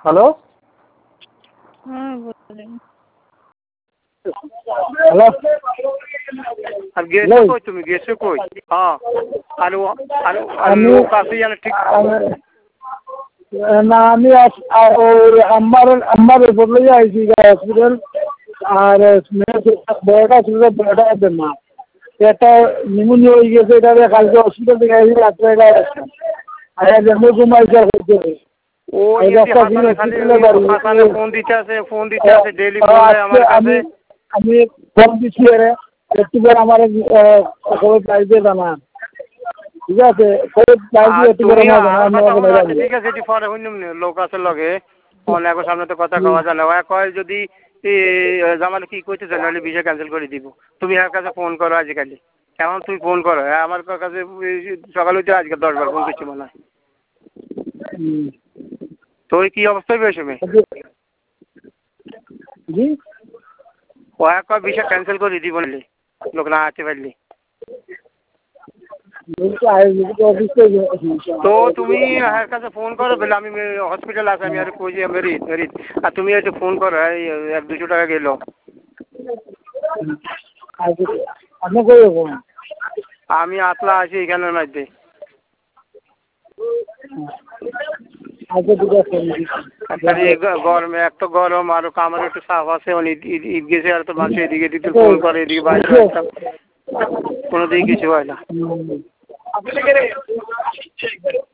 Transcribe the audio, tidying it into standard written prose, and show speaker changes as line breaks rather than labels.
Hello
হ্যাঁ বলেন।
Hello
আর গেছো কই তুমি গেছো কই? হ্যাঁ আলু আলু আলু কাছে জানে ঠিক
না আমি আমার বদলে আইছি হসপিটাল আর বড়টা ছিল বড়টা না একটা নিমোনিয়া হয়ে গেছে এটা কালকে হসপিটাল থেকে আইছি রাত্রে আর জন্ম ঘুমাইছে
ও হাসানে ফোন দিতে আছে ডেইলি ফোন দেয় আমার কাছে।
আমি ফোন দিচ্ছি আরে একটু করে আমার খবর পাইতে জানান ঠিক আছে
ঠিক আছে এটি পরে হইলাম লোক আছে লগে অনেক সামনে তো কথা কওয়া যায় না কয় যদি জামালে কি কইতে চাই নাহলে ভিসা ক্যান্সেল করে দিব। তুমি এর কাছে ফোন করো আজকালি কেমন তুমি ফোন করো আমার কাছে সকালে উঠে আজকে 10 বার ফোন করছি মনে হয়। তো ওই কি অবস্থায় পেয়েছো মেয়ে ও এক ভিসা ক্যান্সেল করে দিব নাহলে লোক না আসতে পারলি। তো তুমি এর কাছে ফোন করো বলে আমি হসপিটাল আছে আমি আর কই যে মেরিট আর তুমি একটু ফোন করো 100-200 টাকা গেল। আমি আসলা আছি এখানের মধ্যে। গরমে এক তো গরম আরো কামার একটু সাফ আছে ঈদ গেছে আর তো মানুষ এদিকে দিতে ফোন করে এদিকে বাইরে কোনো দিকে কিছু হয় না।